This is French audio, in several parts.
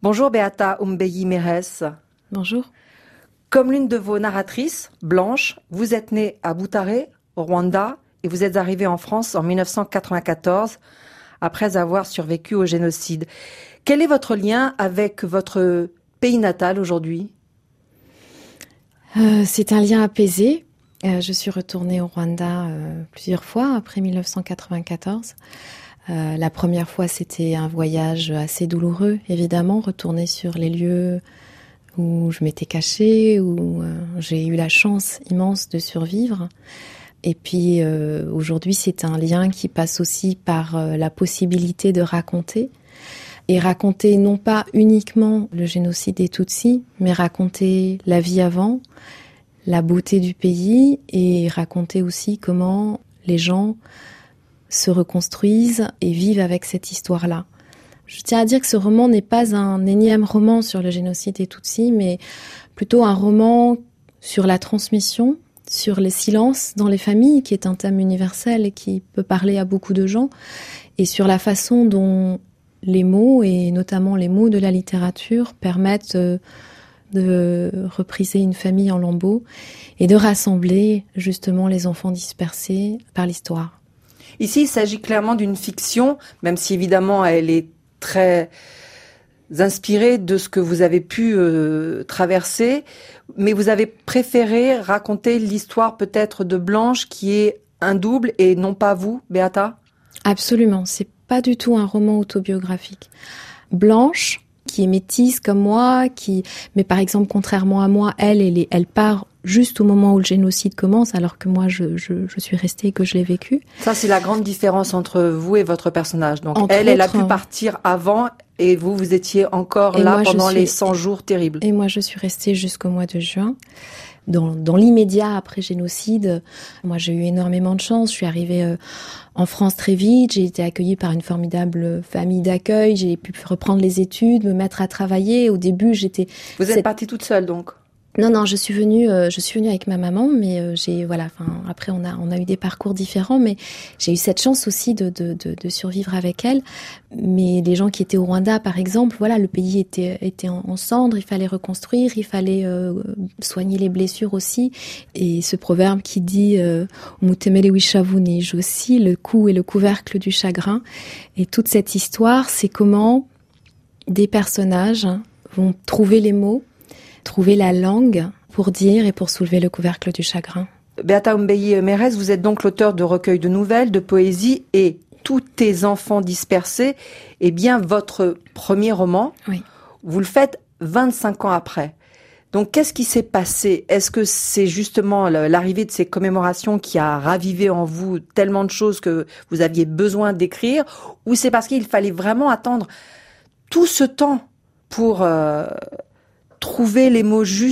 Bonjour Beata Umbeyi Merès. Bonjour. Comme l'une de vos narratrices, Blanche, vous êtes née à Butare, au Rwanda, et vous êtes arrivée en France en 1994, après avoir survécu au génocide. Quel est votre lien avec votre pays natal aujourd'hui ? C'est un lien apaisé. Je suis retournée au Rwanda plusieurs fois après 1994. La première fois, c'était un voyage assez douloureux, évidemment, retourner sur les lieux où je m'étais cachée, où j'ai eu la chance immense de survivre. Et puis aujourd'hui, c'est un lien qui passe aussi par la possibilité de raconter. Et raconter non pas uniquement le génocide des Tutsis, mais raconter la vie avant, la beauté du pays, et raconter aussi comment les gens se reconstruisent et vivent avec cette histoire-là. Je tiens à dire que ce roman n'est pas un énième roman sur le génocide des Tutsis, mais plutôt un roman sur la transmission, sur les silences dans les familles, qui est un thème universel et qui peut parler à beaucoup de gens, et sur la façon dont les mots, et notamment les mots de la littérature, permettent de repriser une famille en lambeaux et de rassembler justement les enfants dispersés par l'histoire. Ici, il s'agit clairement d'une fiction, même si évidemment elle est très inspirée de ce que vous avez pu traverser, mais vous avez préféré raconter l'histoire peut-être de Blanche, qui est un double, et non pas vous, Beata ? Absolument, c'est pas du tout un roman autobiographique. Blanche, qui est métisse comme moi, mais par exemple, contrairement à moi, elle part juste au moment où le génocide commence, alors que moi, je suis restée et que je l'ai vécu. Ça, c'est la grande différence entre vous et votre personnage. Donc, Entre elle a autres, pu partir avant, et vous étiez encore là pendant les 100 jours terribles. Et moi, je suis restée jusqu'au mois de juin. Dans l'immédiat après génocide, moi j'ai eu énormément de chance. Je suis arrivée en France très vite. J'ai été accueillie par une formidable famille d'accueil. J'ai pu reprendre les études, me mettre à travailler. Au début, Vous êtes partie toute seule donc ? Non, je suis venue avec ma maman, mais après on a eu des parcours différents, mais j'ai eu cette chance aussi de survivre avec elle. Mais les gens qui étaient au Rwanda, par exemple, voilà, le pays était en cendres, il fallait reconstruire, il fallait soigner les blessures aussi. Et ce proverbe qui dit Mutemere wishavuni, aussi le cou et le couvercle du chagrin. Et toute cette histoire, c'est comment des personnages vont trouver les mots, trouver la langue pour dire et pour soulever le couvercle du chagrin. Beata Umbeyi Merès, vous êtes donc l'auteur de recueils de nouvelles, de poésie, et Tous tes enfants dispersés est bien votre premier roman. Oui. Vous le faites 25 ans après. Donc qu'est-ce qui s'est passé ? Est-ce que c'est justement l'arrivée de ces commémorations qui a ravivé en vous tellement de choses que vous aviez besoin d'écrire, ou c'est parce qu'il fallait vraiment attendre tout ce temps pour trouver les mots justes ?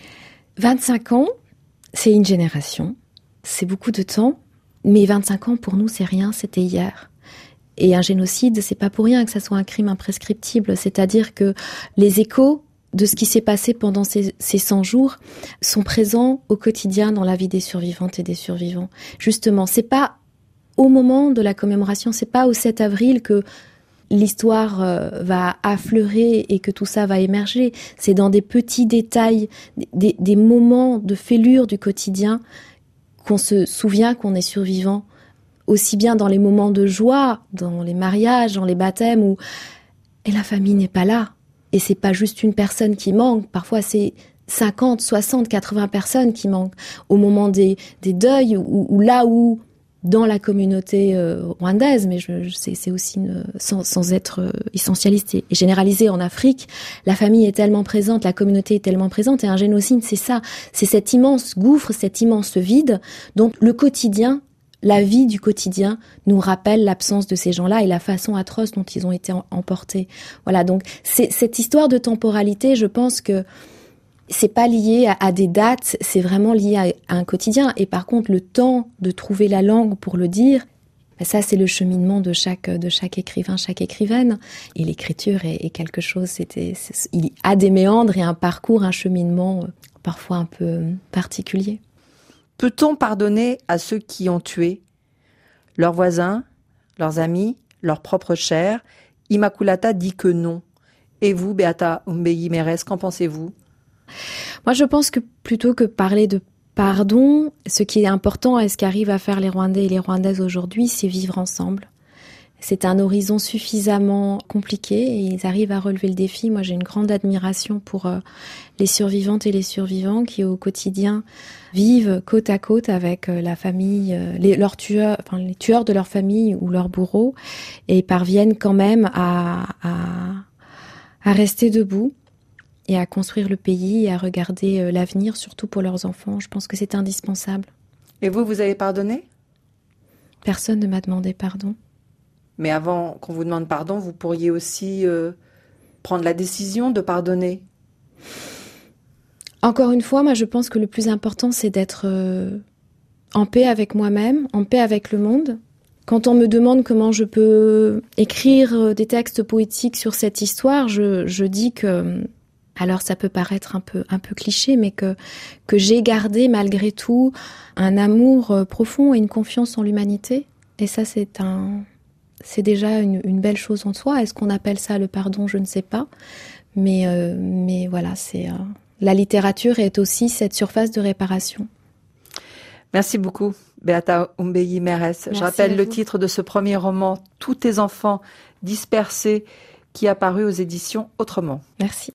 25 ans, c'est une génération. C'est beaucoup de temps. Mais 25 ans, pour nous, c'est rien, c'était hier. Et un génocide, c'est pas pour rien que ça soit un crime imprescriptible. C'est-à-dire que les échos de ce qui s'est passé pendant ces 100 jours sont présents au quotidien dans la vie des survivantes et des survivants. Justement, c'est pas au moment de la commémoration, c'est pas au 7 avril que l'histoire va affleurer et que tout ça va émerger. C'est dans des petits détails, des moments de fêlure du quotidien qu'on se souvient qu'on est survivant, aussi bien dans les moments de joie, dans les mariages, dans les baptêmes, et la famille n'est pas là. Et c'est pas juste une personne qui manque, parfois c'est 50, 60, 80 personnes qui manquent. Au moment des deuils, ou là où, dans la communauté rwandaise, mais c'est aussi sans être essentialiste et généralisé en Afrique, la famille est tellement présente, la communauté est tellement présente, et un génocide, c'est ça, c'est cet immense gouffre, cet immense vide, dont le quotidien, la vie du quotidien nous rappelle l'absence de ces gens-là et la façon atroce dont ils ont été emportés. Voilà, donc c'est cette histoire de temporalité, je pense que c'est pas lié à des dates, c'est vraiment lié à un quotidien. Et par contre, le temps de trouver la langue pour le dire, ça c'est le cheminement de chaque écrivain, chaque écrivaine. Et l'écriture est quelque chose, il a des méandres et un parcours, un cheminement parfois un peu particulier. Peut-on pardonner à ceux qui ont tué leurs voisins, leurs amis, leur propre chair ? Immaculata dit que non. Et vous, Beata Umbeyi-Mérès, qu'en pensez-vous? Moi, je pense que plutôt que parler de pardon, ce qui est important et ce qu'arrivent à faire les Rwandais et les Rwandaises aujourd'hui, c'est vivre ensemble. C'est un horizon suffisamment compliqué et ils arrivent à relever le défi. Moi, j'ai une grande admiration pour les survivantes et les survivants qui, au quotidien, vivent côte à côte avec la famille, leurs tueurs, enfin, les tueurs de leur famille ou leurs bourreaux, et parviennent quand même à rester debout et à construire le pays et à regarder l'avenir, surtout pour leurs enfants. Je pense que c'est indispensable. Et vous avez pardonné? Personne ne m'a demandé pardon. Mais avant qu'on vous demande pardon, vous pourriez aussi prendre la décision de pardonner. Encore une fois, moi je pense que le plus important c'est d'être en paix avec moi-même, en paix avec le monde. Quand on me demande comment je peux écrire des textes poétiques sur cette histoire, je dis que, alors ça peut paraître un peu cliché, mais que j'ai gardé malgré tout un amour profond et une confiance en l'humanité. Et ça c'est déjà une belle chose en soi. Est-ce qu'on appelle ça le pardon? Je ne sais pas. Mais voilà, la littérature est aussi cette surface de réparation. Merci beaucoup, Beata Umbeyi-Mérès. Je rappelle le titre de ce premier roman, Tous tes enfants dispersés, qui est apparu aux éditions Autrement. Merci.